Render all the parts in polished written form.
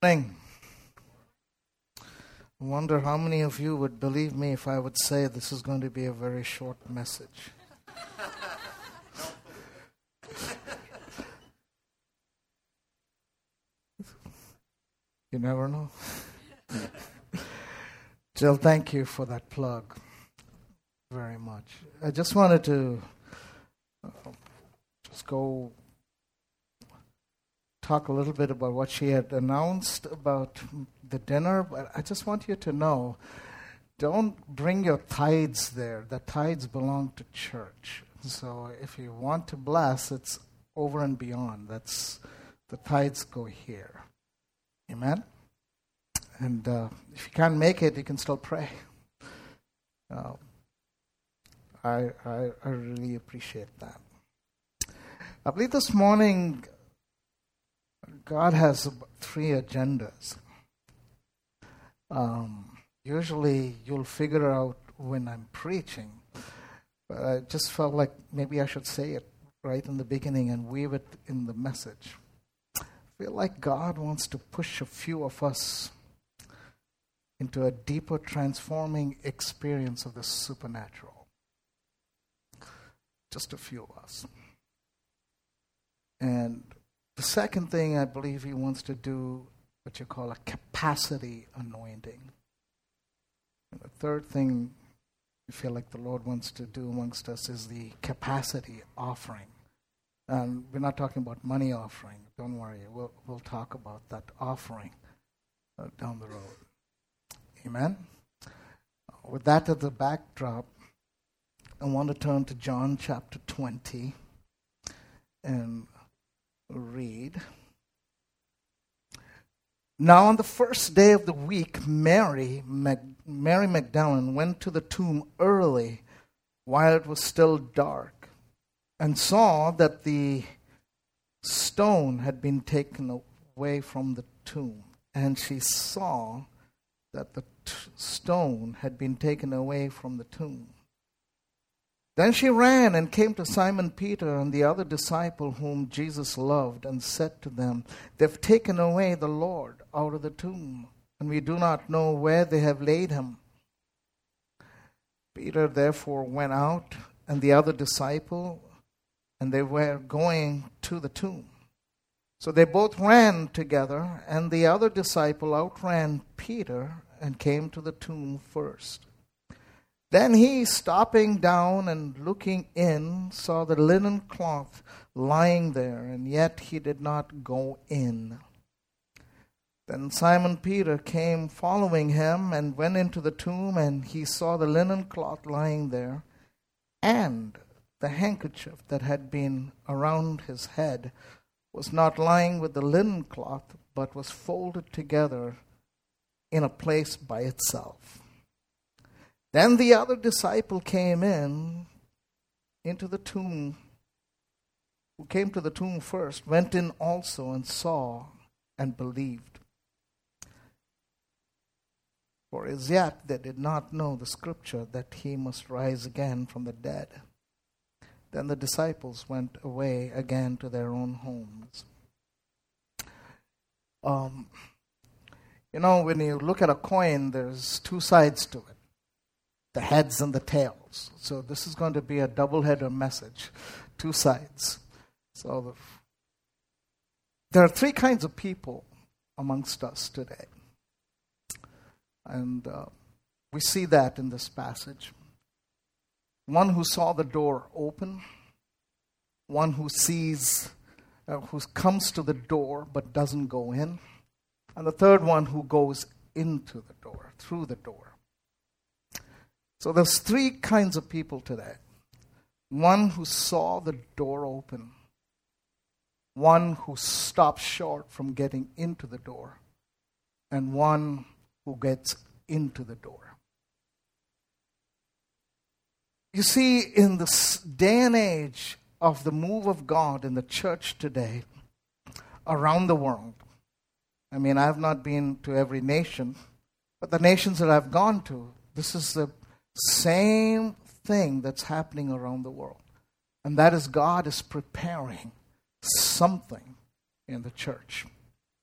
Morning. I wonder how many of you would believe me if I would say this is going to be a very short message. You never know. Jill, thank you for that plug very much. I just wanted to just go talk a little bit about what she had announced about the dinner, but I just want you to know, don't bring your tithes there. The tithes belong to church. So if you want to bless, it's over and beyond. That's the tithes go here. Amen? And if you can't make it, you can still pray. I really appreciate that. I believe this morning God has three agendas. Usually you'll figure out when I'm preaching, but I just felt like maybe I should say it right in the beginning and weave it in the message. I feel like God wants to push a few of us into a deeper transforming experience of the supernatural. Just a few of us. And the second thing I believe he wants to do, what you call a capacity anointing. And the third thing I feel like the Lord wants to do amongst us is the capacity offering. And we're not talking about money offering. Don't worry, we'll talk about that offering down the road. Amen? With that as the backdrop, I want to turn to John chapter 20 and read. Now on the first day of the week, Mary Magdalene went to the tomb early while it was still dark and saw that the stone had been taken away from the tomb. And she saw that the stone had been taken away from the tomb. Then she ran and came to Simon Peter and the other disciple whom Jesus loved and said to them, "They've taken away the Lord out of the tomb, and we do not know where they have laid him." Peter therefore went out and the other disciple, and they were going to the tomb. So they both ran together, and the other disciple outran Peter and came to the tomb first. Then he, stopping down and looking in, saw the linen cloth lying there, and yet he did not go in. Then Simon Peter came following him and went into the tomb, and he saw the linen cloth lying there, and the handkerchief that had been around his head was not lying with the linen cloth, but was folded together in a place by itself. Then the other disciple came into the tomb, who came to the tomb first, went in also and saw and believed. For as yet they did not know the scripture that he must rise again from the dead. Then the disciples went away again to their own homes. When you look at a coin, there's two sides to it. The heads and the tails. So this is going to be a double-header message, two sides. So there are three kinds of people amongst us today. And we see that in this passage. One who saw the door open, one who who comes to the door but doesn't go in, and the third one who goes into the door, through the door. So there's three kinds of people today. One who saw the door open, one who stopped short from getting into the door, and one who gets into the door. You see, in this day and age of the move of God in the church today, around the world, I've not been to every nation, but the nations that I've gone to, this is the same thing that's happening around the world. And that is God is preparing something in the church.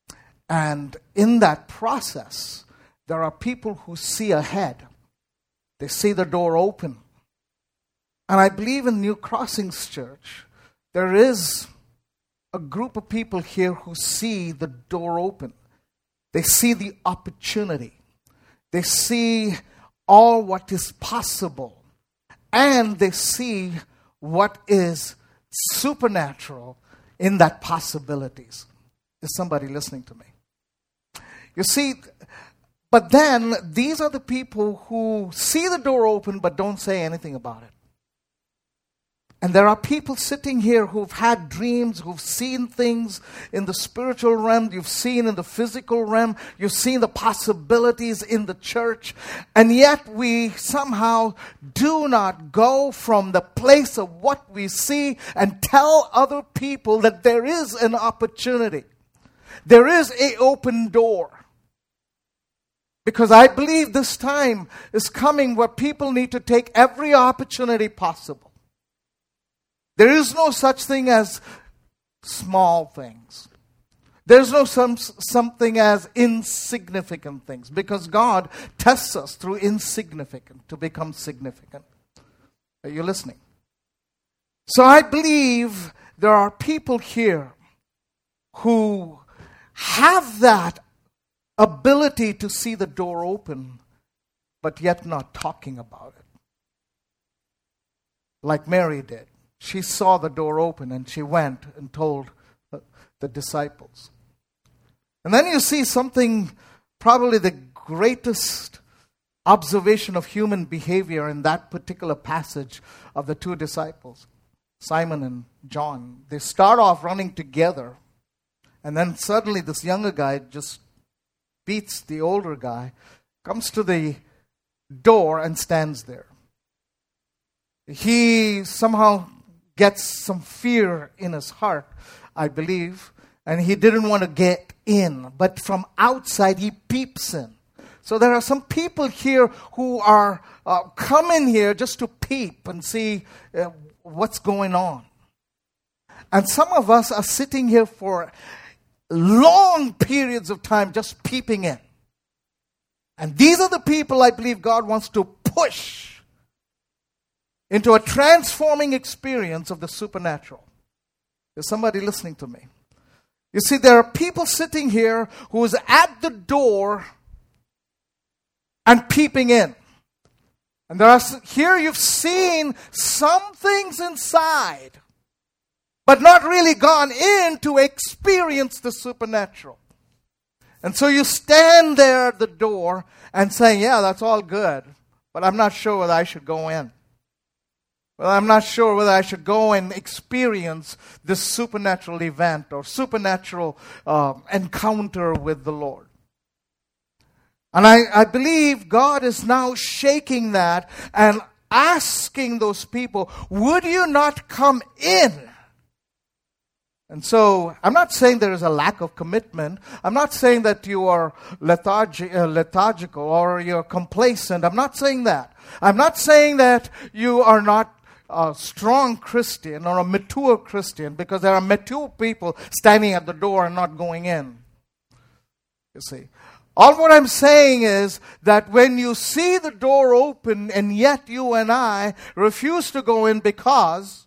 And in that process, there are people who see ahead. They see the door open. And I believe in New Crossings Church, there is a group of people here who see the door open. They see the opportunity. They see all what is possible. And they see what is supernatural in that possibilities. Is somebody listening to me? You see, but then these are the people who see the door open but don't say anything about it. And there are people sitting here who've had dreams, who've seen things in the spiritual realm, you've seen in the physical realm, you've seen the possibilities in the church, and yet we somehow do not go from the place of what we see and tell other people that there is an opportunity. There is an open door. Because I believe this time is coming where people need to take every opportunity possible. There is no such thing as small things. There's no something as insignificant things, because God tests us through insignificant to become significant. Are you listening? So I believe there are people here who have that ability to see the door open, but yet not talking about it. Like Mary did. She saw the door open and she went and told the disciples. And then you see something, probably the greatest observation of human behavior in that particular passage of the two disciples, Simon and John. They start off running together, and then suddenly this younger guy just beats the older guy, comes to the door and stands there. He somehow gets some fear in his heart, I believe, and he didn't want to get in. But from outside, he peeps in. So there are some people here who are coming here just to peep and see what's going on. And some of us are sitting here for long periods of time just peeping in. And these are the people I believe God wants to push into a transforming experience of the supernatural. Is somebody listening to me? You see, there are people sitting here who is at the door and peeping in. And there are here you've seen some things inside, but not really gone in to experience the supernatural. And so you stand there at the door and say, yeah, that's all good, but I'm not sure whether I should go in. Well, I'm not sure whether I should go and experience this supernatural event or supernatural encounter with the Lord. And I believe God is now shaking that and asking those people, would you not come in? And so, I'm not saying there is a lack of commitment. I'm not saying that you are lethargical or you're complacent. I'm not saying that. I'm not saying that you are not a strong Christian or a mature Christian, because there are mature people standing at the door and not going in. You see. All what I'm saying is that when you see the door open and yet you and I refuse to go in because.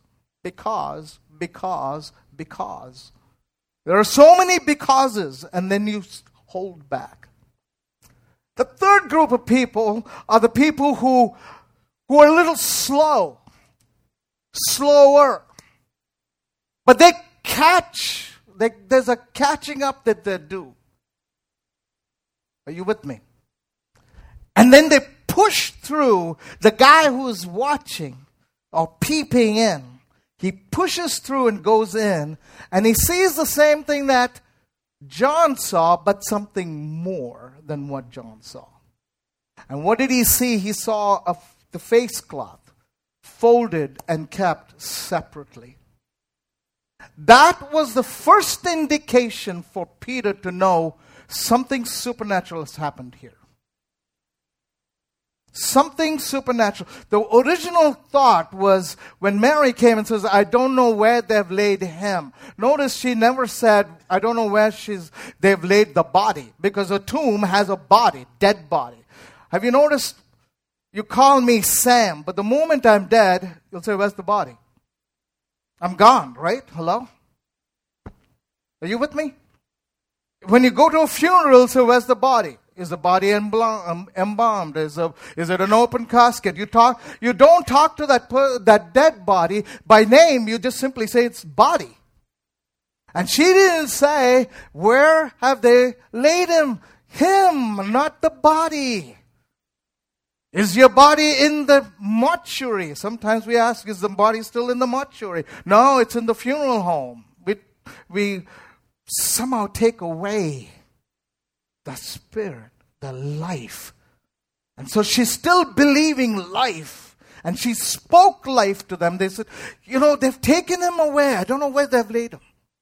There are so many becauses, and then you hold back. The third group of people are the people who are a little slower. But there's a catching up that they do. Are you with me? And then they push through the guy who's watching or peeping in. He pushes through and goes in, and he sees the same thing that John saw, but something more than what John saw. And what did he see? He saw the face cloth folded and kept separately. That was the first indication for Peter to know something supernatural has happened here. Something supernatural. The original thought was when Mary came and says, I don't know where they've laid him. Notice she never said, I don't know where they've laid the body. Because a tomb has a body, dead body. Have you noticed? You call me Sam, but the moment I'm dead, you'll say, where's the body? I'm gone, right? Hello? Are you with me? When you go to a funeral, so where's the body? Is the body embalmed? Is it an open casket? You don't talk to that dead body by name. You just simply say it's body. And she didn't say, where have they laid him? Him, not the body. Is your body in the mortuary? Sometimes we ask, is the body still in the mortuary? No, it's in the funeral home. We somehow take away the spirit, the life. And so she's still believing life. And she spoke life to them. They said, they've taken him away. I don't know where they've laid him.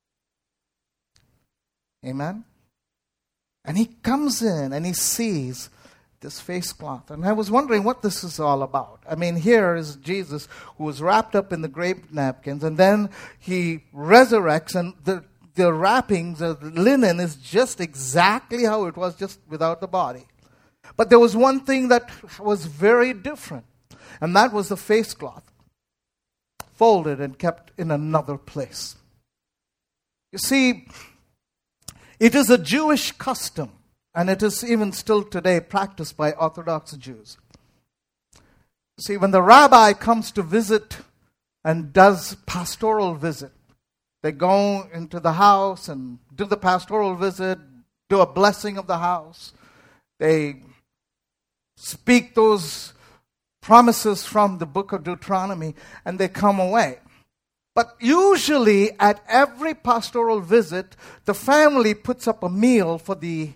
Amen? And he comes in and he sees this face cloth. And I was wondering what this is all about. I mean, here is Jesus who was wrapped up in the grave napkins. And then he resurrects and the wrappings, the linen is just exactly how it was, just without the body. But there was one thing that was very different, and that was the face cloth, folded and kept in another place. You see, it is a Jewish custom, and it is even still today practiced by Orthodox Jews. See, when the rabbi comes to visit and does pastoral visit, they go into the house and do the pastoral visit, do a blessing of the house. They speak those promises from the book of Deuteronomy, and they come away. But usually at every pastoral visit, the family puts up a meal for the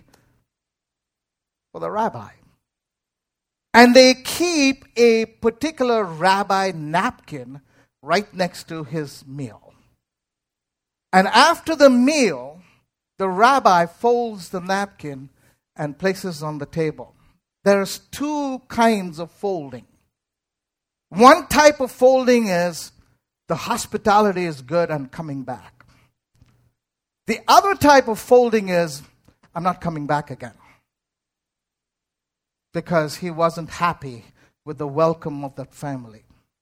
rabbi. And they keep a particular rabbi napkin right next to his meal. And after the meal, the rabbi folds the napkin and places on the table. There's two kinds of folding. One type of folding is the hospitality is good and coming back. The other type of folding is, I'm not coming back again. Because he wasn't happy with the welcome of that family.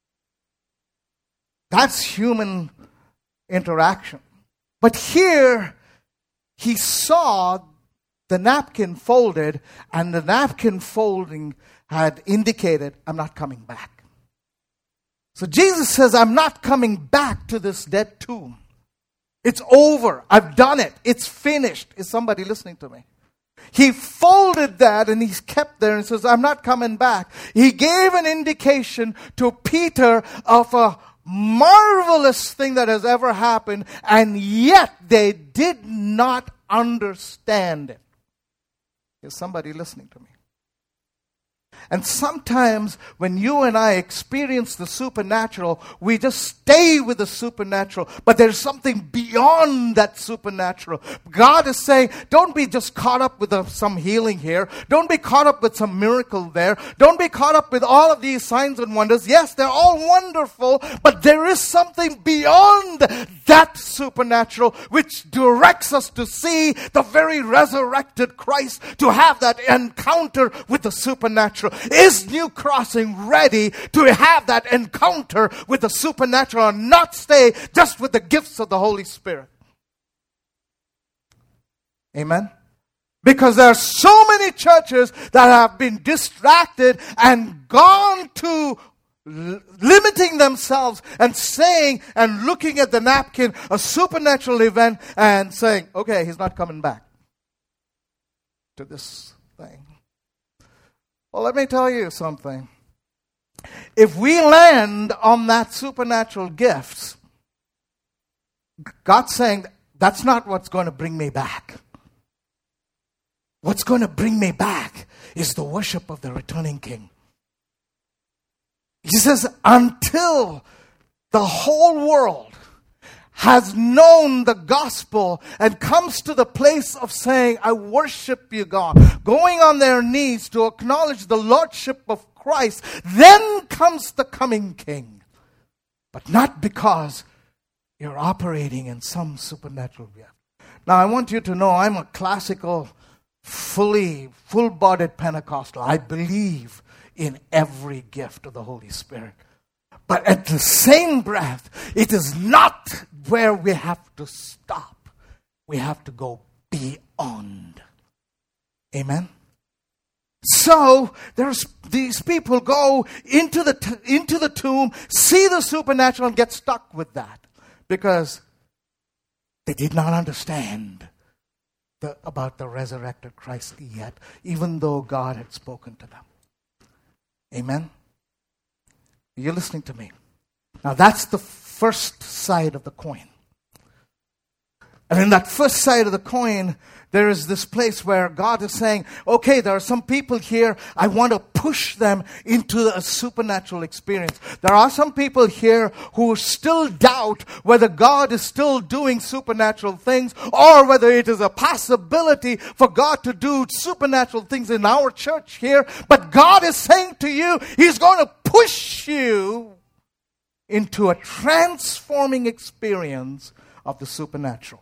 That's human interaction. But here, he saw the napkin folded, and the napkin folding had indicated, I'm not coming back. So Jesus says, I'm not coming back to this dead tomb. It's over. I've done it. It's finished. Is somebody listening to me? He folded that and he's kept there and says, I'm not coming back. He gave an indication to Peter of a marvelous thing that has ever happened, and yet they did not understand it. Is somebody listening to me? And sometimes when you and I experience the supernatural, we just stay with the supernatural. But there's something beyond that supernatural. God is saying, don't be just caught up with some healing here. Don't be caught up with some miracle there. Don't be caught up with all of these signs and wonders. Yes, they're all wonderful, but there is something beyond that supernatural which directs us to see the very resurrected Christ, to have that encounter with the supernatural. Is New Crossing ready to have that encounter with the supernatural and not stay just with the gifts of the Holy Spirit? Amen? Because there are so many churches that have been distracted and gone to limiting themselves and saying and looking at the napkin, a supernatural event, and saying, okay, he's not coming back to this thing. Well, let me tell you something. If we land on that supernatural gifts, God's saying, that's not what's going to bring me back. What's going to bring me back is the worship of the returning King. He says, until the whole world has known the gospel and comes to the place of saying, I worship you, God, going on their knees to acknowledge the lordship of Christ, then comes the coming King. But not because you're operating in some supernatural gift. Now, I want you to know I'm a classical, full-bodied Pentecostal. I believe in every gift of the Holy Spirit. But at the same breath, it is not where we have to stop. We have to go beyond. Amen? So, there's these people go into the tomb, see the supernatural, and get stuck with that. Because they did not understand about the resurrected Christ yet, even though God had spoken to them. Amen? You're listening to me. Now that's the first side of the coin. And in that first side of the coin, there is this place where God is saying, okay, there are some people here, I want to push them into a supernatural experience. There are some people here who still doubt whether God is still doing supernatural things or whether it is a possibility for God to do supernatural things in our church here. But God is saying to you, He's going to push you into a transforming experience of the supernatural.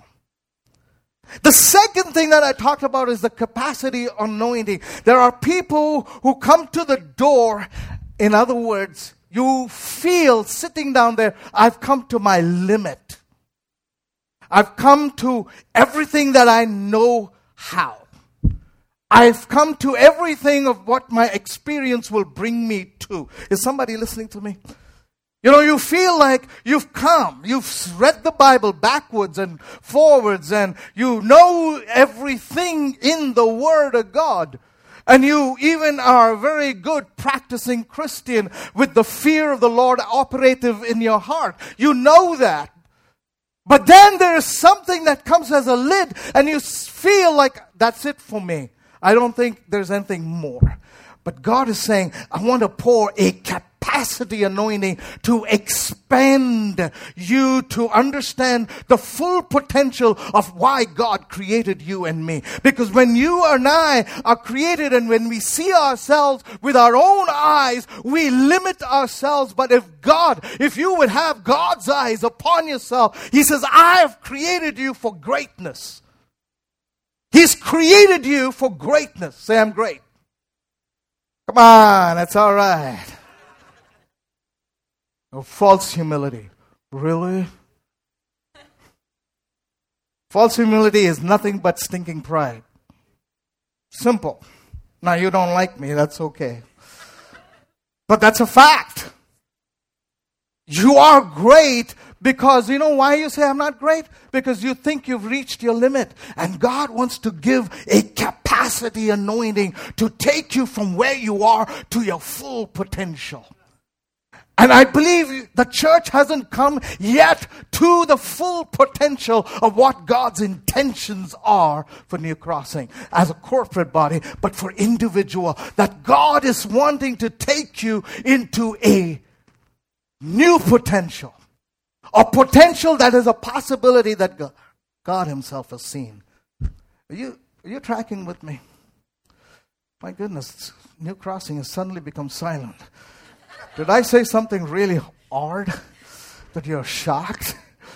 The second thing that I talked about is the capacity anointing. There are people who come to the door. In other words, you feel sitting down there, I've come to my limit. I've come to everything that I know how. I've come to everything of what my experience will bring me to. Is somebody listening to me? You know, you feel like you've read the Bible backwards and forwards, and you know everything in the Word of God. And you even are a very good practicing Christian with the fear of the Lord operative in your heart. You know that. But then there is something that comes as a lid, and you feel like, that's it for me. I don't think there's anything more. But God is saying, I want to pour a capacity anointing to expand you to understand the full potential of why God created you and me. Because when you and I are created and when we see ourselves with our own eyes, we limit ourselves. But if you would have God's eyes upon yourself, He says, I have created you for greatness. He's created you for greatness. Say, I'm great. Come on, that's all right. No, false humility. Really? False humility is nothing but stinking pride. Simple. Now, you don't like me, that's okay. But that's a fact. You are great because, you know why you say I'm not great? Because you think you've reached your limit. And God wants to give a capacity anointing to take you from where you are to your full potential. And I believe the church hasn't come yet to the full potential of what God's intentions are for New Crossing as a corporate body, but for individual. That God is wanting to take you into a new potential. A potential that is a possibility that God Himself has seen. Are you tracking with me? My goodness, New Crossing has suddenly become silent. Did I say something really hard that you're shocked?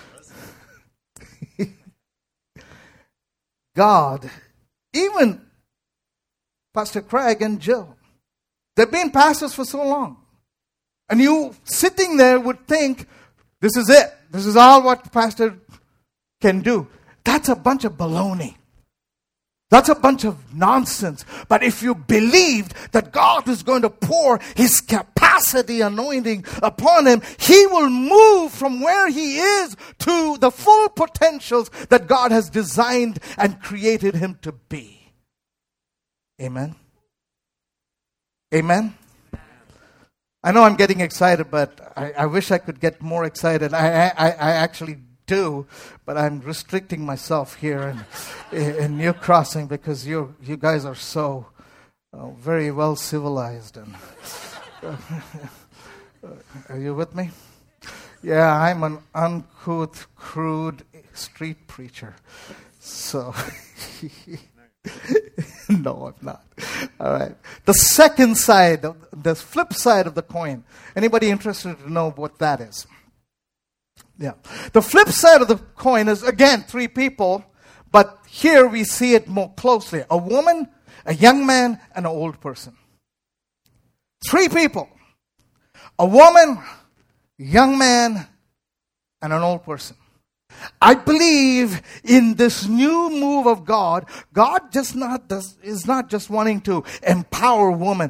God, even Pastor Craig and Jill, they've been pastors for so long. And you sitting there would think, this is it. This is all what the pastor can do. That's a bunch of baloney. That's a bunch of nonsense. But if you believed that God is going to pour His capacity anointing upon him, he will move from where he is to the full potentials that God has designed and created him to be. Amen. Amen. I know I'm getting excited, but I wish I could get more excited. I actually do, but I'm restricting myself here in New Crossing because you guys are so very well civilized. And are you with me? Yeah, I'm an uncouth, crude street preacher. So, no, I'm not. All right. The second side, the flip side of the coin. Anybody interested to know what that is? Yeah. The flip side of the coin is, again, three people, but here we see it more closely. A woman, a young man, and an old person. Three people. A woman, young man, and an old person. I believe in this new move of God. God is not just wanting to empower women.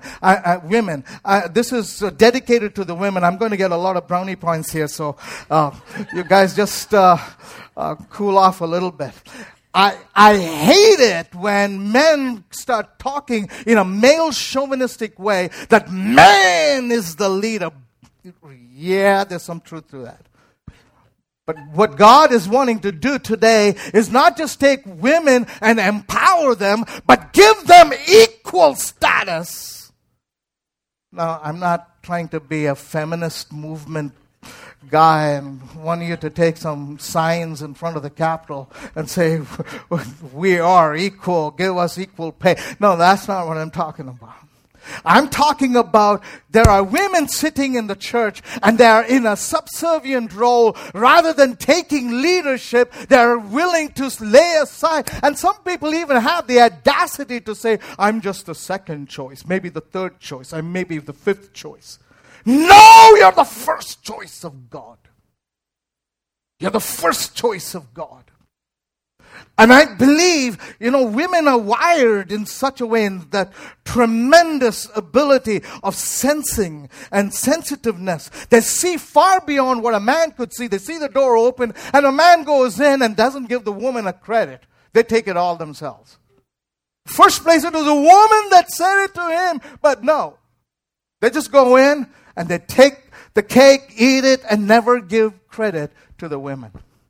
This is dedicated to the women. I'm going to get a lot of brownie points here, so you guys just cool off a little bit. I hate it when men start talking in a male chauvinistic way that man is the leader. Yeah, there's some truth to that. But what God is wanting to do today is not just take women and empower them, but give them equal status. Now, I'm not trying to be a feminist movement guy and want you to take some signs in front of the Capitol and say, we are equal, give us equal pay. No, that's not what I'm talking about. I'm talking about there are women sitting in the church and they are in a subservient role. Rather than taking leadership, they are willing to lay aside. And some people even have the audacity to say, I'm just the second choice, maybe the third choice, and maybe the fifth choice. No, you're the first choice of God. You're the first choice of God. And I believe, women are wired in such a way in that tremendous ability of sensing and sensitiveness. They see far beyond what a man could see. They see the door open and a man goes in and doesn't give the woman a credit. They take it all themselves. First place, it was a woman that said it to him, but no. They just go in and they take the cake, eat it, and never give credit to the women.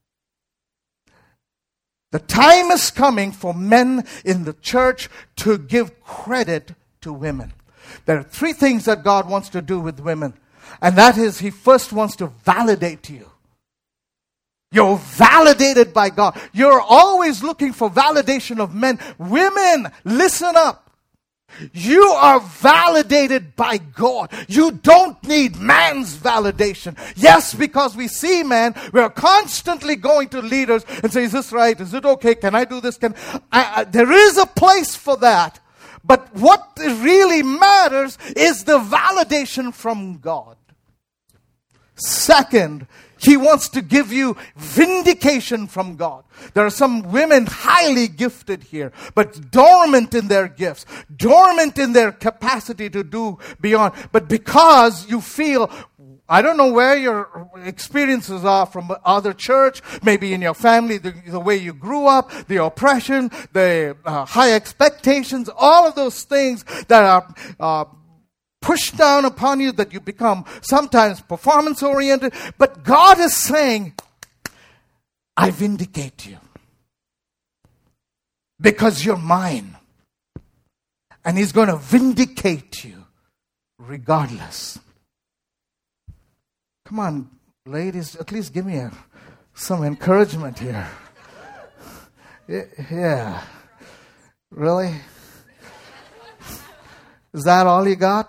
The time is coming for men in the church to give credit to women. There are three things that God wants to do with women. And that is, He first wants to validate you. You're validated by God. You're always looking for validation of men. Women, listen up. You are validated by God. You don't need man's validation. Yes, because we see man, we are constantly going to leaders and say, is this right? Is it okay? Can I do this? There is a place for that. But what really matters is the validation from God. Second, He wants to give you vindication from God. There are some women highly gifted here, but dormant in their gifts, dormant in their capacity to do beyond. But because you feel, I don't know where your experiences are from other church, maybe in your family, the way you grew up, the oppression, the high expectations, all of those things that are pushed down upon you, that you become sometimes performance-oriented. But God is saying, I vindicate you. Because you're mine. And He's going to vindicate you regardless. Come on, ladies, at least give me some encouragement here. Yeah. Really? Is that all you got?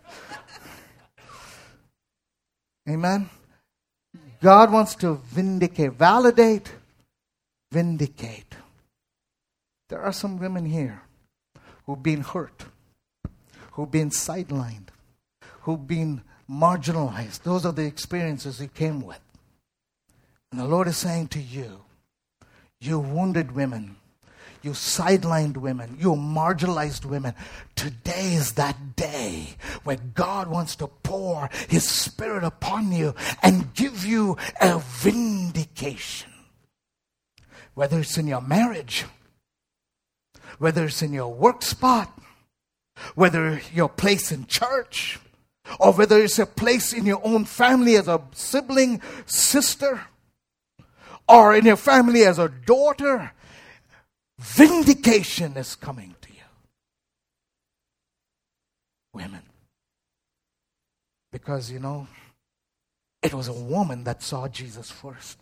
Amen? God wants to vindicate, validate, vindicate. There are some women here who've been hurt, who've been sidelined, who've been marginalized. Those are the experiences you came with. And the Lord is saying to you, you wounded women, you sidelined women, you marginalized women, today is that day where God wants to pour His Spirit upon you and give you a vindication. Whether it's in your marriage, whether it's in your work spot, whether your place in church, or whether it's a place in your own family as a sibling, sister, or in your family as a daughter, vindication is coming to you. Women. Because, It was a woman that saw Jesus first.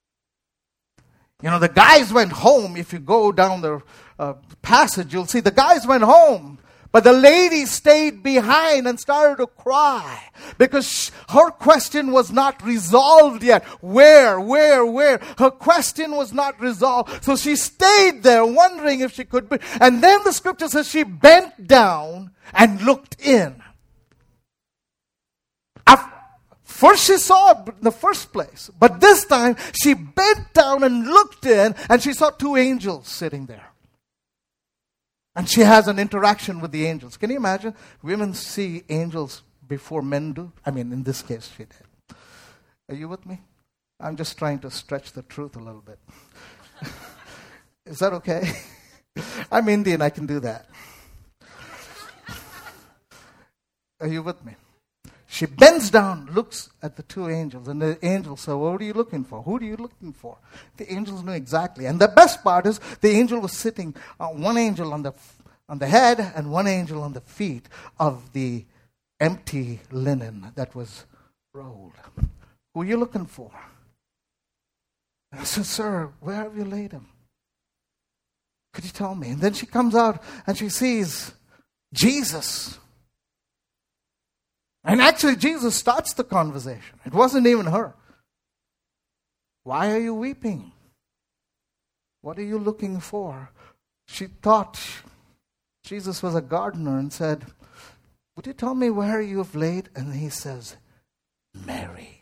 The guys went home. If you go down the passage, you'll see the guys went home. But the lady stayed behind and started to cry because her question was not resolved yet. Where? Her question was not resolved. So she stayed there wondering if she could be. And then the scripture says she bent down and looked in. First she saw it in the first place. But this time she bent down and looked in and she saw two angels sitting there. And she has an interaction with the angels. Can you imagine? Women see angels before men do. I mean, in this case, she did. Are you with me? I'm just trying to stretch the truth a little bit. Is that okay? I'm Indian, I can do that. Are you with me? She bends down, looks at the two angels, and the angels say, what are you looking for? Who are you looking for? The angels knew exactly. And the best part is the angel was sitting, one angel on the head and one angel on the feet of the empty linen that was rolled. Who are you looking for? And I said, sir, where have you laid him? Could you tell me? And then she comes out and she sees Jesus. And actually, Jesus starts the conversation. It wasn't even her. Why are you weeping? What are you looking for? She thought Jesus was a gardener and said, would you tell me where you have laid? And he says, Mary.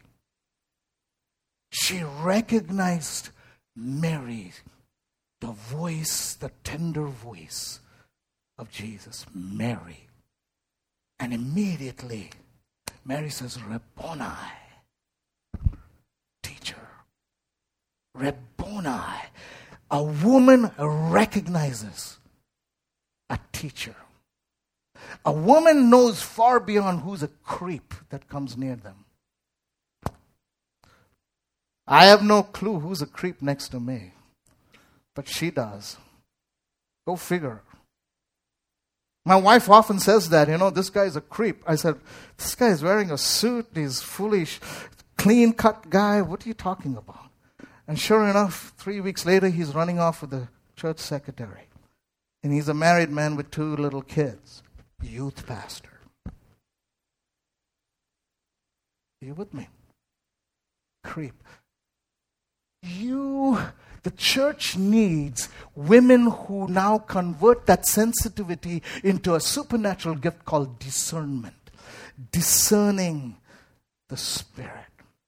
She recognized Mary, the voice, the tender voice of Jesus, Mary. And immediately, Mary says, Rabboni, teacher. Rabboni. A woman recognizes a teacher. A woman knows far beyond who's a creep that comes near them. I have no clue who's a creep next to me, but she does. Go figure. My wife often says that, this guy's a creep. I said, this guy is wearing a suit, he's foolish, clean-cut guy. What are you talking about? And sure enough, 3 weeks later, he's running off with the church secretary. And he's a married man with 2 little kids, youth pastor. Are you with me? Creep. The church needs women who now convert that sensitivity into a supernatural gift called discernment. Discerning the Spirit.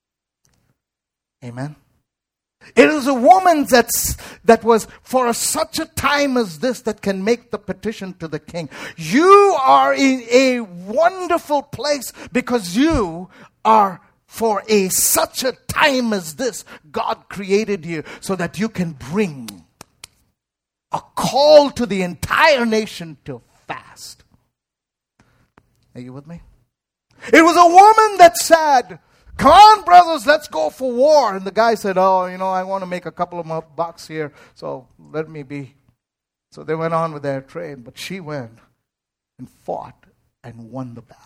Amen? It is a woman that was for such a time as this that can make the petition to the king. You are in a wonderful place because you are for such a time as this. God created you so that you can bring a call to the entire nation to fast. Are you with me? It was a woman that said, come on, brothers, let's go for war. And the guy said, I want to make a couple of more bucks here, so let me be. So they went on with their trade, but she went and fought and won the battle.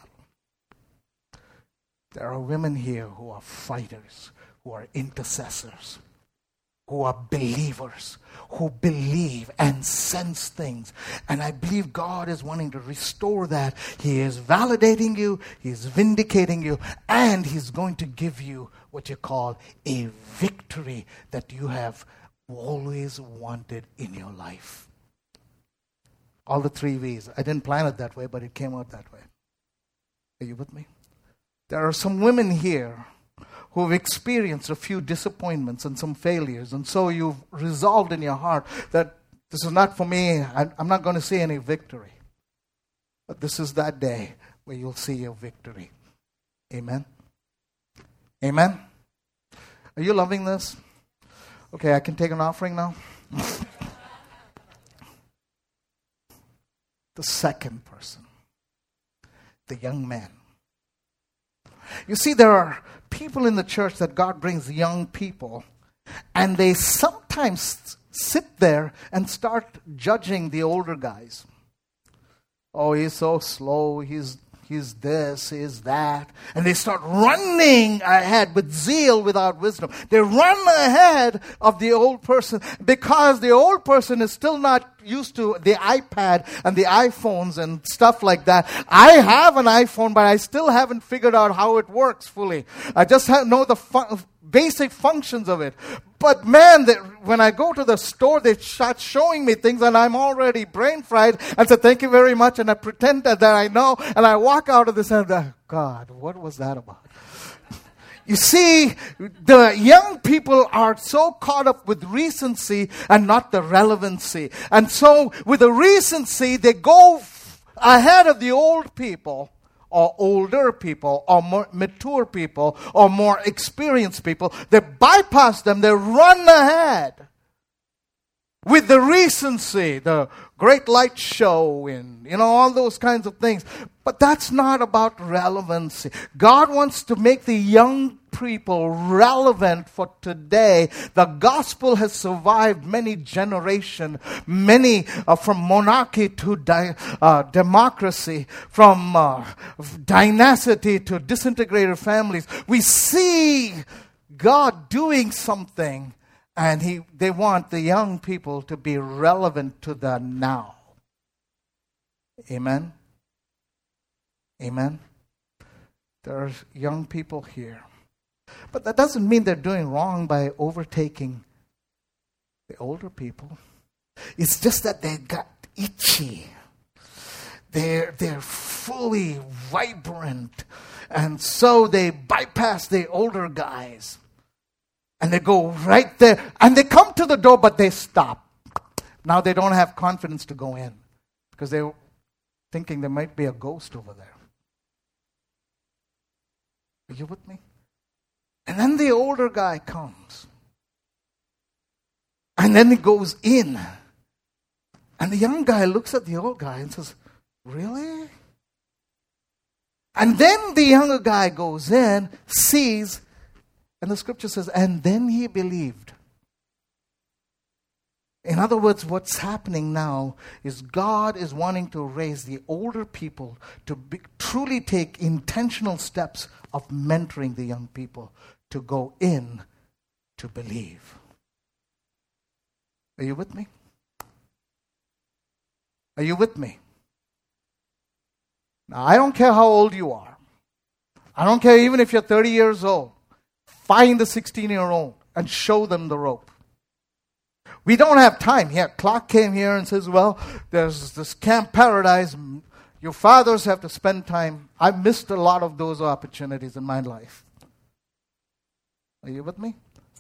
There are women here who are fighters, who are intercessors, who are believers, who believe and sense things. And I believe God is wanting to restore that. He is validating you, He is vindicating you, and He's going to give you what you call a victory that you have always wanted in your life. All the 3 V's. I didn't plan it that way, but it came out that way. Are you with me? There are some women here who have experienced a few disappointments and some failures. And so you've resolved in your heart that this is not for me. I'm not going to see any victory. But this is that day where you'll see your victory. Amen? Amen? Are you loving this? Okay, I can take an offering now. The second person. The young man. You see, there are people in the church that God brings young people, and they sometimes sit there and start judging the older guys. Oh, he's so slow. He's he's this, he's that. And they start running ahead with zeal without wisdom. They run ahead of the old person because the old person is still not used to the iPad and the iPhones and stuff like that. I have an iPhone, but I still haven't figured out how it works fully. I just know the basic functions of it. But man, when I go to the store, they start showing me things and I'm already brain fried and say, thank you very much. And I pretend that I know. And I walk out of this and I, God, what was that about? You see, the young people are so caught up with recency and not the relevancy. And so with the recency, they go ahead of the old people, or older people, or more mature people, or more experienced people. They bypass them, they run ahead with the recency, the great light show, and all those kinds of things. But that's not about relevancy. God wants to make the young people relevant for today. The gospel has survived many generations, many from monarchy to democracy, from dynasty to disintegrated families. We see God doing something, and they want the young people to be relevant to the now. Amen? Amen? There are young people here. But that doesn't mean they're doing wrong by overtaking the older people. It's just that they got itchy. They're fully vibrant. And so they bypass the older guys. And they go right there. And they come to the door, but they stop. Now they don't have confidence to go in. Because they're thinking there might be a ghost over there. Are you with me? And then the older guy comes. And then he goes in. And the young guy looks at the old guy and says, really? And then the younger guy goes in, sees, and the scripture says, and then he believed. In other words, what's happening now is God is wanting to raise the older people to truly take intentional steps of mentoring the young people to go in to believe. Are you with me? Are you with me? Now, I don't care how old you are. I don't care even if you're 30 years old. Find the 16-year-old and show them the rope. We don't have time. Here, Clark came here and says, well, there's this Camp Paradise. Your fathers have to spend time. I've missed a lot of those opportunities in my life. Are you with me?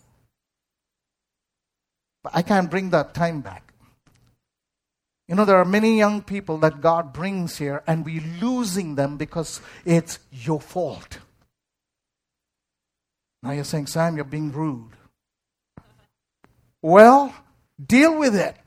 But I can't bring that time back. There are many young people that God brings here and we're losing them because it's your fault. Now you're saying, Sam, you're being rude. Well, deal with it.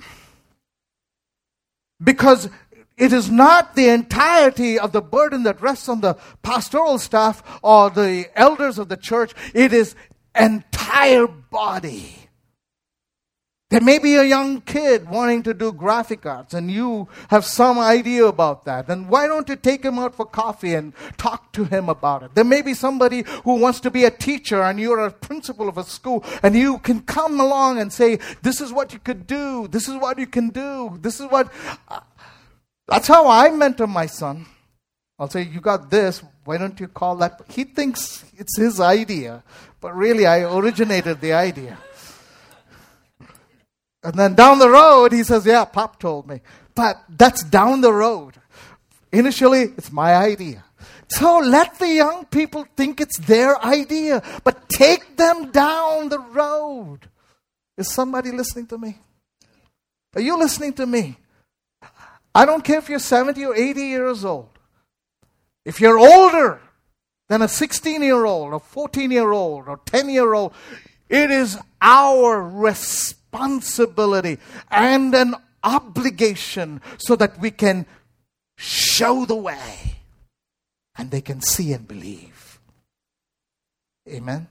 Because it is not the entirety of the burden that rests on the pastoral staff or the elders of the church. It is entire body. There may be a young kid wanting to do graphic arts and you have some idea about that. Then why don't you take him out for coffee and talk to him about it? There may be somebody who wants to be a teacher and you're a principal of a school and you can come along and say, this is what you could do. This is what you can do. This is what... That's how I mentor my son. I'll say, you got this. Why don't you call that? He thinks it's his idea. But really, I originated the idea. And then down the road, he says, yeah, Pop told me. But that's down the road. Initially, it's my idea. So let the young people think it's their idea. But take them down the road. Is somebody listening to me? Are you listening to me? I don't care if you're 70 or 80 years old. If you're older than a 16-year-old, or 14-year-old, or 10-year-old, it is our responsibility and an obligation so that we can show the way and they can see and believe. Amen?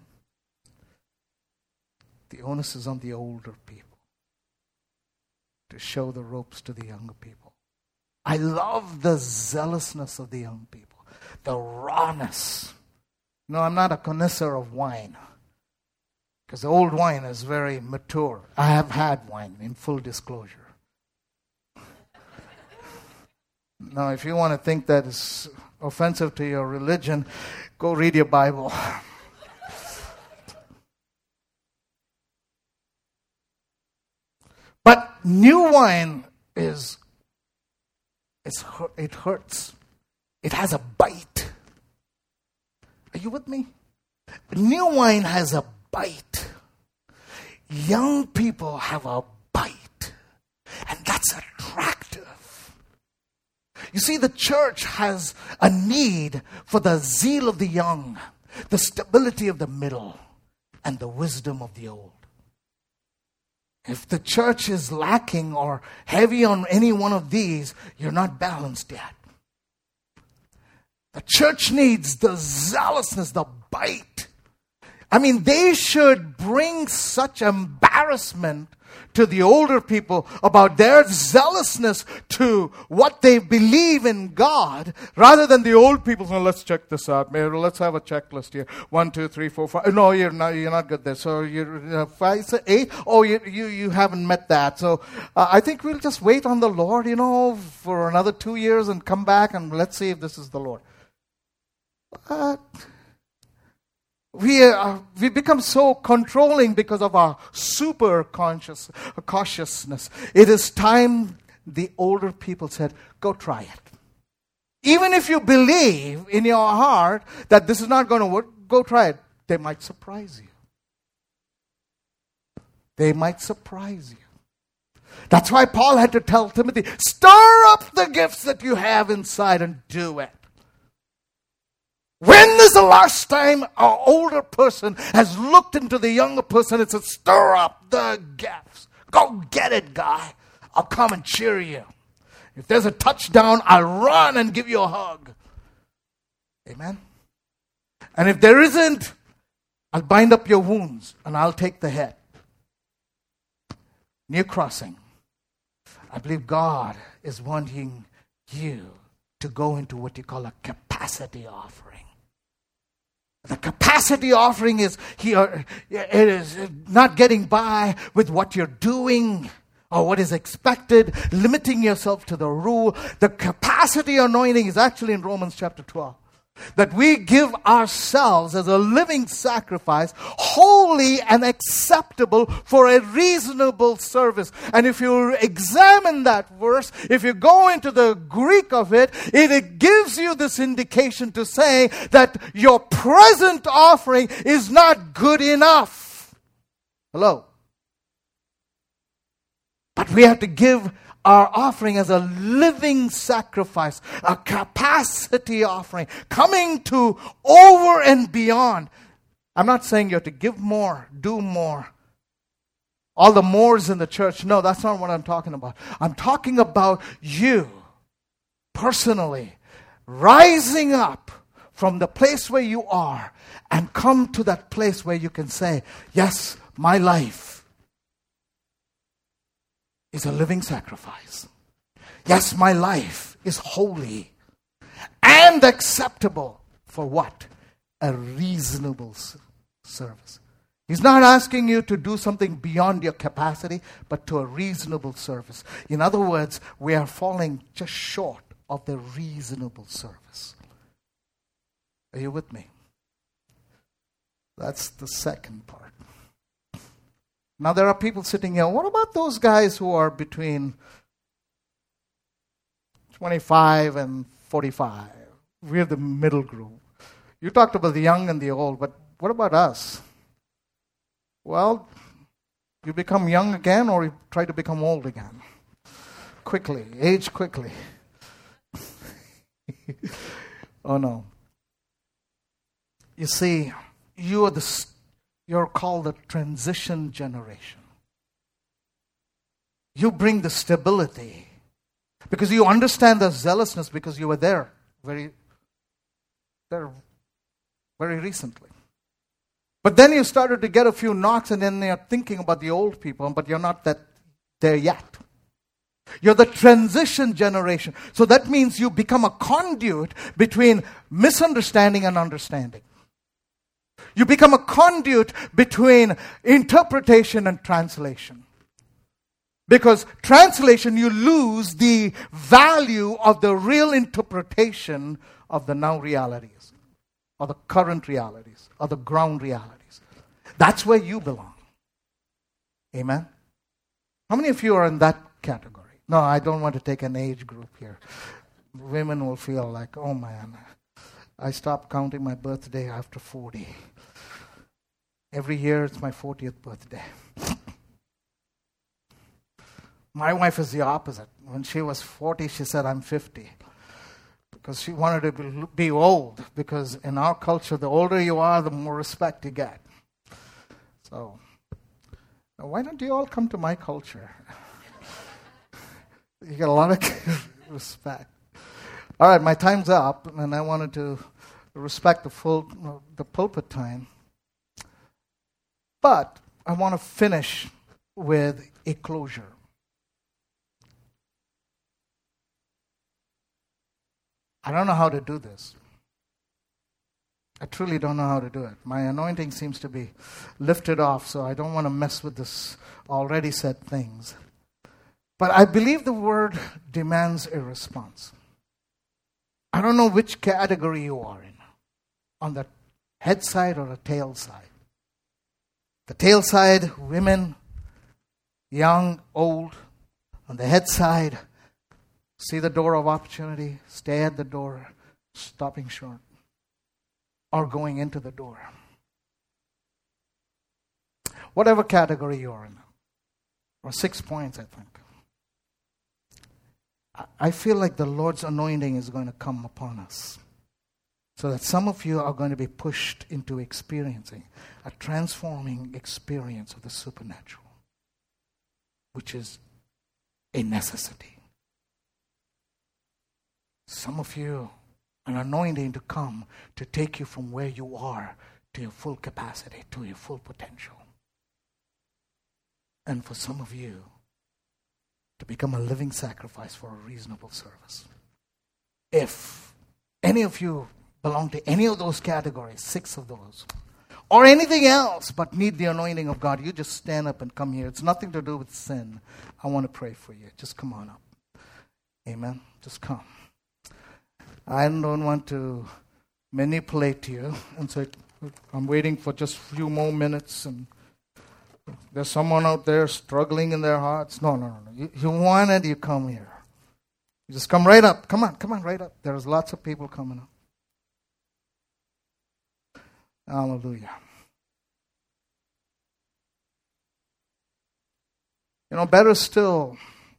The onus is on the older people to show the ropes to the younger people. I love the zealousness of the young people. the rawness. No, I'm not a connoisseur of wine, because the old wine is very mature. I have had wine, in full disclosure. Now, if you want to think that is offensive to your religion, go read your Bible. But new wine it hurts. It has a bite. Are you with me? New wine has a bite. Young people have a bite. And that's attractive. You see, the church has a need for the zeal of the young, the stability of the middle, and the wisdom of the old. If the church is lacking or heavy on any one of these, you're not balanced yet. The church needs the zealousness, the bite. I mean, they should bring such embarrassment to the older people about their zealousness to what they believe in God, rather than the old people saying, let's check this out. Maybe let's have a checklist here. 1, 2, 3, 4, 5. No, you're not good there. So you're 5, 8. Oh, you haven't met that. So I think we'll just wait on the Lord, for another 2 years and come back and let's see if this is the Lord. But we become so controlling because of our super cautiousness. It is time the older people said, go try it. Even if you believe in your heart that this is not going to work, go try it. They might surprise you. They might surprise you. That's why Paul had to tell Timothy, stir up the gifts that you have inside and do it. When is the last time an older person has looked into the younger person and said, stir up the gifts. Go get it, guy. I'll come and cheer you. If there's a touchdown, I'll run and give you a hug. Amen? And if there isn't, I'll bind up your wounds and I'll take the head. New Crossing. I believe God is wanting you to go into what you call a capacity offering. The capacity offering is it is not getting by with what you're doing or what is expected, limiting yourself to the rule. The capacity anointing is actually in Romans chapter 12. That we give ourselves as a living sacrifice, holy and acceptable for a reasonable service. And if you examine that verse, if you go into the Greek of it, it gives you this indication to say that your present offering is not good enough. Hello? But we have to give our offering as a living sacrifice, a capacity offering, coming to over and beyond. I'm not saying you have to give more, do more. All the mores in the church. No, that's not what I'm talking about. I'm talking about you, personally, rising up from the place where you are and come to that place where you can say, yes, my life is a living sacrifice. Yes, my life is holy and acceptable for what? A reasonable service. He's not asking you to do something beyond your capacity, but to a reasonable service. In other words, we are falling just short of the reasonable service. Are you with me? That's the second part. Now there are people sitting here, what about those guys who are between 25 and 45? We're the middle group. You talked about the young and the old, but what about us? Well, you become young again or you try to become old again. Quickly, age quickly. Oh no. You see, you're called the transition generation. You bring the stability because you understand the zealousness because you were there very recently. But then you started to get a few knocks and then you're thinking about the old people, but you're not there yet. You're the transition generation. So that means you become a conduit between misunderstanding and understanding. You become a conduit between interpretation and translation. Because translation, you lose the value of the real interpretation of the now realities, or the current realities, or the ground realities. That's where you belong. Amen? How many of you are in that category? No, I don't want to take an age group here. Women will feel like, oh man, I stopped counting my birthday after 40. Every year it's my 40th birthday. My wife is the opposite. When she was 40, she said, I'm 50. Because she wanted to be old. Because in our culture, the older you are, the more respect you get. So, why don't you all come to my culture? You get a lot of respect. All right, my time's up, and I wanted to respect the pulpit time. But I want to finish with a closure. I don't know how to do this. I truly don't know how to do it. My anointing seems to be lifted off, so I don't want to mess with this already said things. But I believe the word demands a response. I don't know which category you are in, on the head side or the tail side. The tail side, women, young, old. On the head side, see the door of opportunity, stay at the door, stopping short, or going into the door. Whatever category you are in. Or 6 points, I think. I feel like the Lord's anointing is going to come upon us. So that some of you are going to be pushed into experiencing a transforming experience of the supernatural, which is a necessity. Some of you, an anointing to come to take you from where you are to your full capacity, to your full potential. And for some of you, to become a living sacrifice for a reasonable service. If any of you belong to any of those categories, 6 of those, or anything else but need the anointing of God, you just stand up and come here. It's nothing to do with sin. I want to pray for you. Just come on up. Amen. Just come. I don't want to manipulate you. And so I'm waiting for just a few more minutes. And there's someone out there struggling in their hearts. No. You want it, you come here. You just come right up. Come on, right up. There's lots of people coming up. Hallelujah. Better still,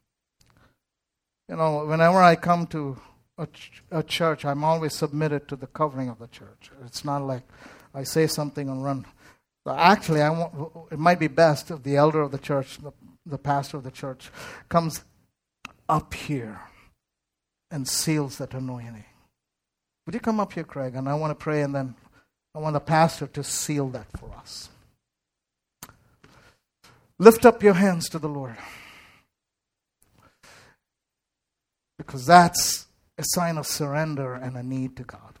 whenever I come to a church, I'm always submitted to the covering of the church. It's not like I say something and run. Actually, it might be best if the elder of the church, the pastor of the church, comes up here and seals that anointing. Would you come up here, Craig? And I want to pray, and then I want the pastor to seal that for us. Lift up your hands to the Lord. Because that's a sign of surrender and a need to God.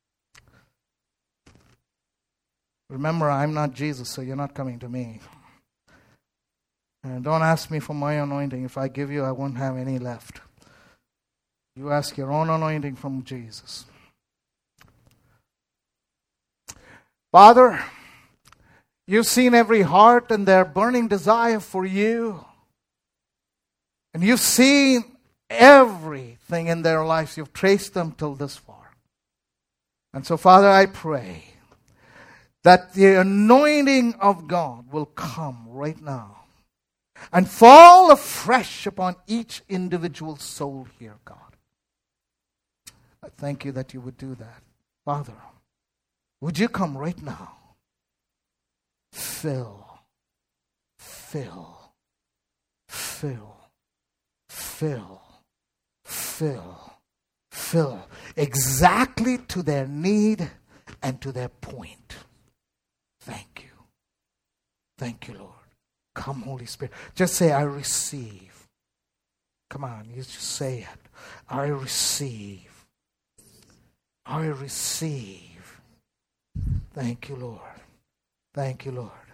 Remember, I'm not Jesus, so you're not coming to me. And don't ask me for my anointing. If I give you, I won't have any left. You ask your own anointing from Jesus. Father, you've seen every heart and their burning desire for you. And you've seen everything in their lives. You've traced them till this far. And so, Father, I pray that the anointing of God will come right now and fall afresh upon each individual soul here, God. I thank you that you would do that. Father, would you come right now? Fill exactly to their need and to their point. Thank you. Thank you, Lord. Come, Holy Spirit. Just say, I receive. Come on, you just say it. I receive. I receive. Thank you, Lord. Thank you, Lord.